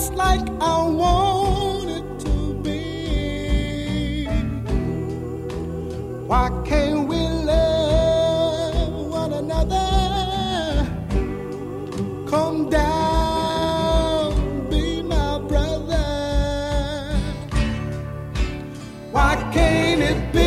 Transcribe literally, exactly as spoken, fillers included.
just like I want it to be. Why can't we love one another? Come down, be my brother. Why can't it be